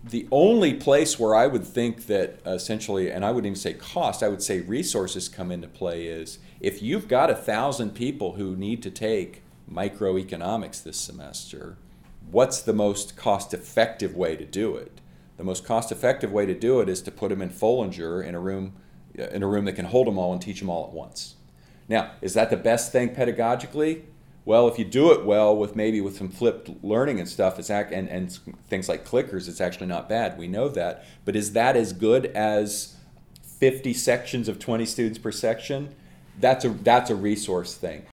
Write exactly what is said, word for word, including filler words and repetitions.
the only place where I would think that essentially, and I wouldn't even say cost, I would say resources come into play is if you've got a thousand people who need to take microeconomics this semester, what's the most cost-effective way to do it? The most cost-effective way to do it is to put them in Follinger in a room, in a room that can hold them all and teach them all at once. Now, is that the best thing pedagogically? Well, if you do it well with maybe with some flipped learning and stuff, it's act, and, and things like clickers, it's actually not bad. We know that. But is that as good as fifty sections of twenty students per section? That's a that's a resource thing.